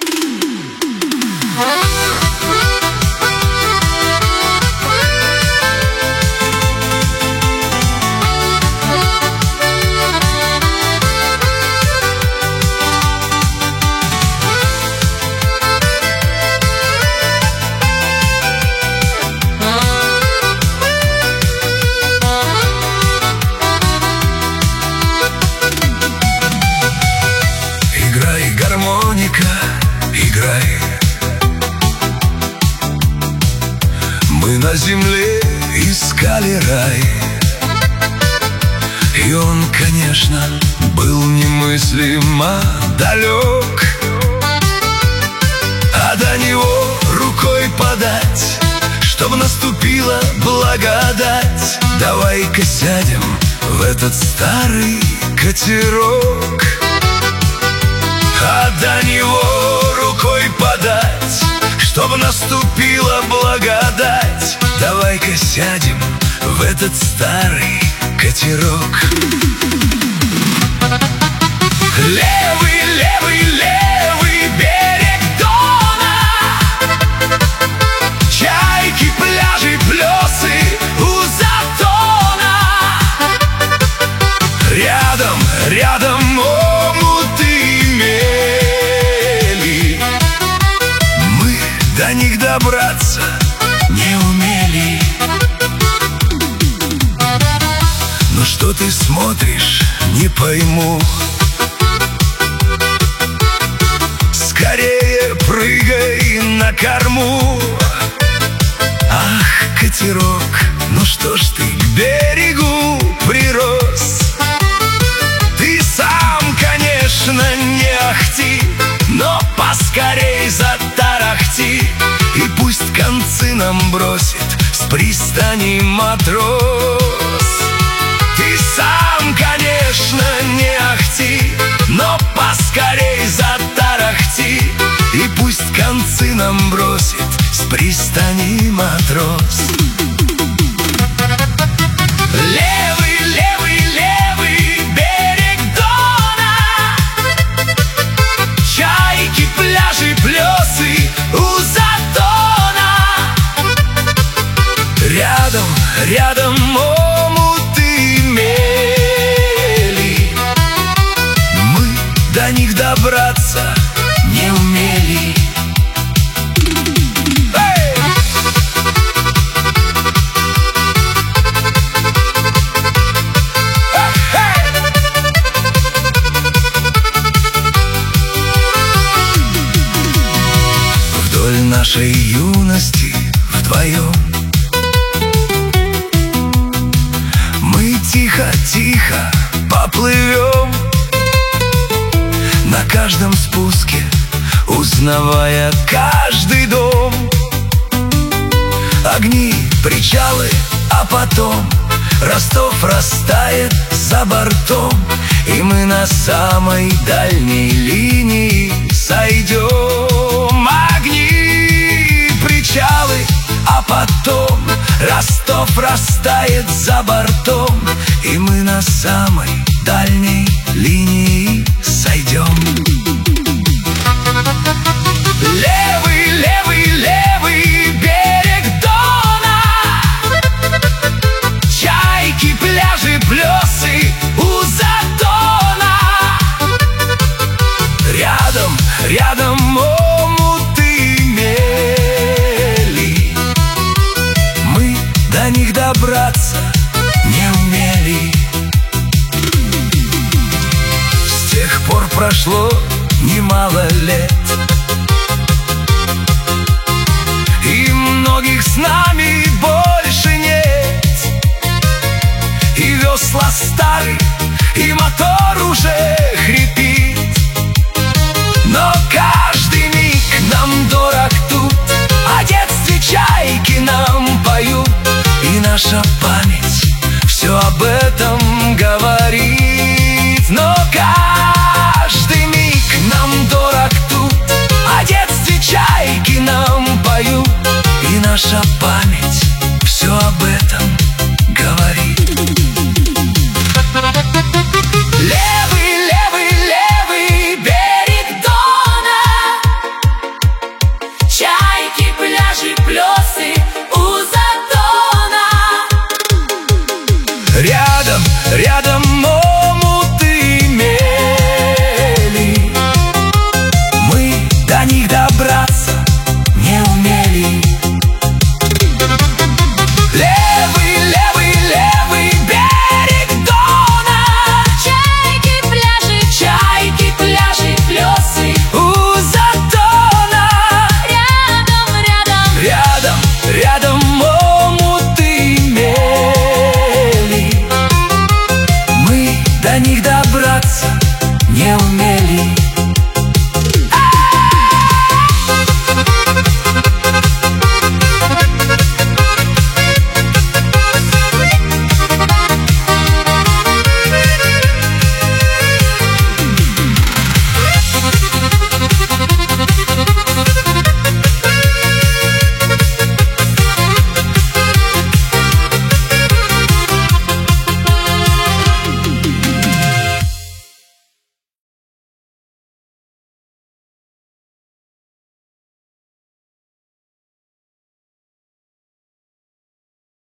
Гармоника, играй. Мы на земле искали рай, и он, конечно, был немыслимо далек, а до него рукой подать, чтоб наступила благодать. Давай-ка сядем в этот старый катерок, а до него рукой подать, чтобы наступила благодать. Давай-ка сядем в этот старый катерок. Левый, левый, левый берег Дона, чайки, пляжи, плесы у Затона. Рядом, рядом до них добраться не умели. Ну что ты смотришь, не пойму. Скорее прыгай на корму. Ах, катерок, ну что ж ты к берегу прирос? Ты сам, конечно, не ахти, но поскорей затарахти, и пусть концы нам бросит с пристани матрос. Ты сам, конечно, не ахти, но поскорей затарахти, и пусть концы нам бросит с пристани матрос. Левый, левый, левый берег Дона, чайки, пляжи, плесы у Затона. Рядом, рядом омуты мели, мы до них добраться не умели. Вдоль нашей юности вдвоем мы тихо-тихо поплывем, на каждом спуске узнавая каждый дом. Огни, причалы, а потом Ростов растает за бортом, и мы на самой дальней линии сойдем. Огни, причалы, а потом Ростов растает за бортом, и мы на самой дальней линии сойдем. Левый, левый, левый берег Дона, чайки, пляжи, плесы у Затона. Рядом, рядом омуты мели, мы до них добраться не умели. С тех пор прошло немало лет, и многих с нами больше нет. И весла стары, и мотор уже хрипит, но каждый миг нам дорог тут. О детстве чайки нам поют, и наша память все об этом говорит. Но каждый миг нам дорог тут. О детстве чайки нам поют, и наша